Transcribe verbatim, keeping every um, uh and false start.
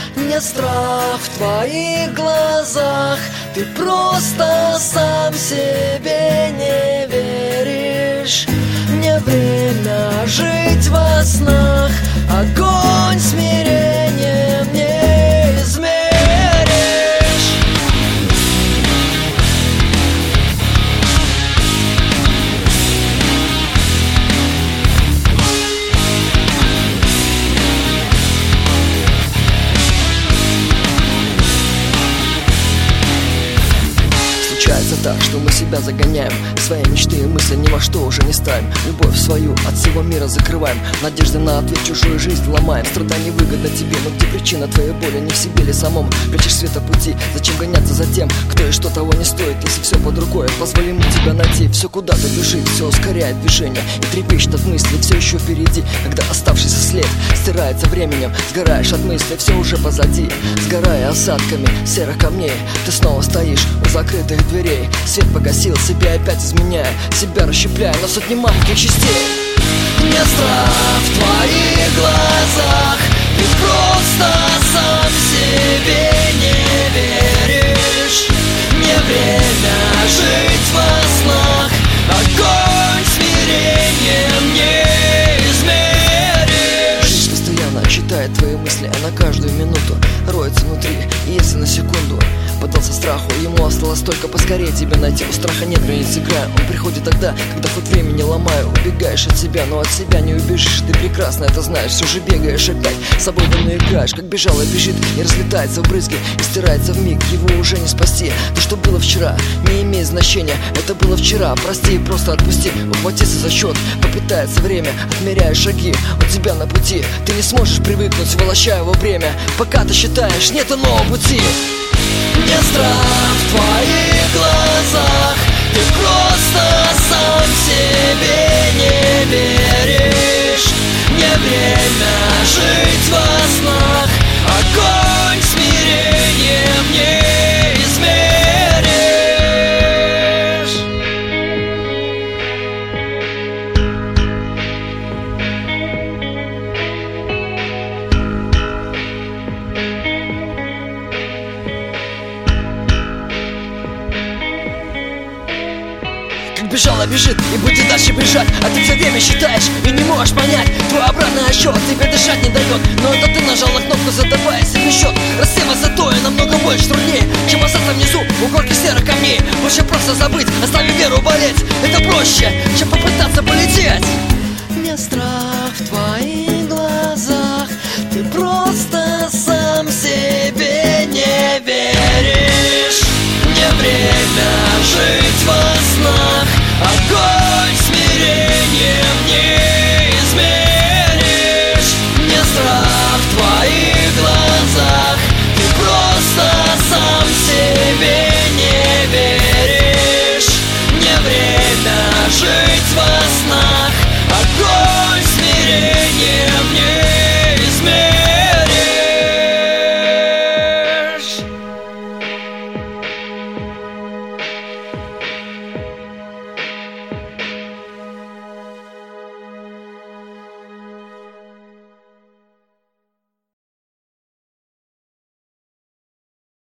Не страх в твоих глазах, ты просто сам себе не веришь. Не время жить во снах, огонь смирением не измеришь. Случается так, что мы себя загоняем, свои мечты и мысли ни во что уже не ставим. Любовь свою от всего мира закрываем, надежды на ответ чужую жизнь ломаем. Страдания выгодно тебе, но где причина твоей боли? Не в себе ли самом? Прячешь света пути, зачем гоняться за тем, кто и что того не стоит? Если все под рукой, позволим мы тебя найти. Все куда-то бежит, все ускоряет движение и трепещет от мысли, все еще впереди. Когда оставшийся след стирается временем, сгораешь от мысли, все уже позади. Сгорая осадками серых камней, ты снова стоишь у закрытых дверей. Свет погасил, себя опять изменяя, себя расщепляя на сотни маленьких частей. Не страх в твоих глазах, ты просто сам себе не веришь. Не время жить во снах, огонь смирением не измеришь. Жизнь постоянно читает твои мысли, а на каждую минуту роется внутри. И если на секунду поддался страху, ему осталось только поскорее тебя найти. У страха нет границ, играя, он приходит тогда, когда хоть времени ломаю. Убегаешь от себя, но от себя не убежишь. Ты прекрасно это знаешь, все же бегаешь опять, с собой давно играешь. Как бежала бежит и разлетается в брызги, и стирается в миг, его уже не спасти. То, что было вчера, не имеет значения, это было вчера. Прости и просто отпусти, ухватиться за счет, попытается время, отмеряя шаги у тебя на пути. Ты не сможешь привыкнуть, волоча его бремя, пока ты считаешь, нет иного пути. Не страх в твоих глазах, ты просто сам себе не веришь. Не время жить во снах, огонь смирением не измеришь. Бежала, бежит и будет дальше бежать, а ты все время считаешь и не можешь понять. Твой обратный отсчет тебе дышать не дает, но это ты нажала кнопку, задавая себе счет. Рассева затоя намного больше труднее, чем остаться внизу у горки серых камней. Лучше просто забыть, оставив веру болеть. Это проще, чем попытаться полететь. Не страх